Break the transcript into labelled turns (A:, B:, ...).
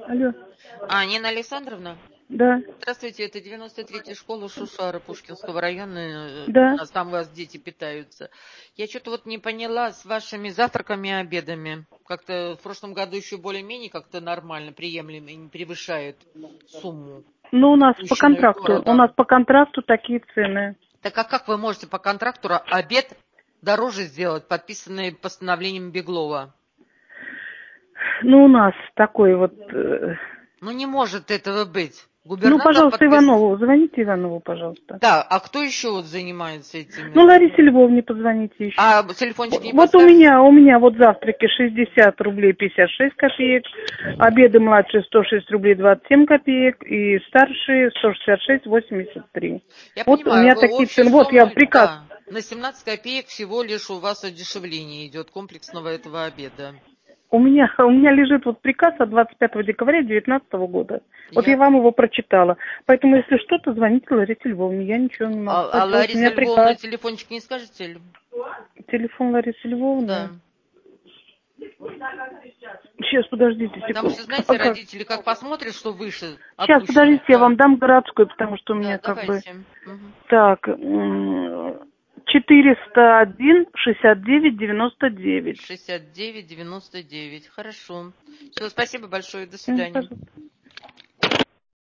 A: Алло,
B: Нина Александровна?
A: да,
B: Здравствуйте, это 93-я школа Шушара Пушкинского района.
A: да.
B: Там у вас дети питаются. Я что-то вот не поняла с вашими завтраками и обедами. Как-то в прошлом году еще более-менее как-то нормально, приемлемо и не превышает сумму,
A: Ну,
B: пущенную
A: у нас
B: городом.
A: по контракту такие цены.
B: Так а как вы можете по контракту обед дороже сделать, подписанный постановлением Беглова?
A: Ну, у нас такой вот...
B: Ну не может этого быть.
A: Ну,
B: Губернатор
A: пожалуйста,
B: подписал.
A: Иванову, звоните Иванову, пожалуйста.
B: Да, а кто еще вот занимается
A: Ну,
B: этими?
A: Ларисе Львовне позвоните еще.
B: А телефончик не
A: Вот у
B: подскажешь?
A: меня вот завтраки 60 рублей 56 копеек, обеды младшие 106 рублей 27 копеек и старшие 166 83.
B: Я
A: Вот у
B: понимаю,
A: меня
B: вы
A: такие
B: общую
A: цены. Вот я
B: сумму,
A: приказ.
B: да, на 17 копеек всего лишь у вас удешевление идет комплексного этого обеда.
A: У меня лежит вот приказ от 25 декабря 2019 года. Вот
B: Я
A: я вам
B: понимаю.
A: его прочитала. Поэтому, если что-то, звоните Ларисе Львовне. Я ничего не могу
B: А
A: поделать. У
B: Лариса
A: меня
B: Львовна
A: приказ.
B: телефончик не скажете?
A: Телефон Ларисы Львовны.
B: Да.
A: Сейчас, подождите
B: Потому
A: секунду.
B: что, знаете,
A: Ага.
B: родители как посмотрят, что выше
A: Сейчас,
B: отпущено.
A: подождите, я вам дам городской, потому что у
B: Да,
A: меня как бы...
B: давайте. Мгм.
A: Так, 401 69 99.
B: 69,99. Хорошо. Все, спасибо большое. До
A: Мгм,
B: свидания.
A: пожалуйста.